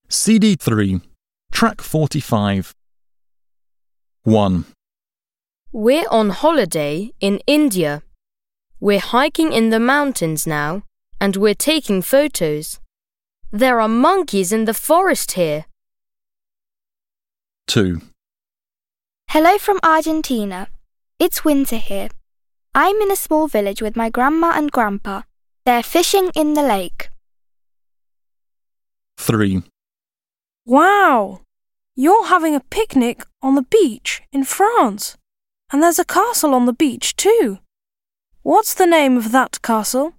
CD3, Track 45. 1. We're on holiday in India. We're hiking in the mountains now, and we're taking photos. There are monkeys in the forest here. 2. Hello from Argentina. It's winter here. I'm in a small village with my grandma and grandpa. They're fishing in the lake. 3. Wow! You're having a picnic on the beach in France. And there's a castle on the beach too. What's the name of that castle?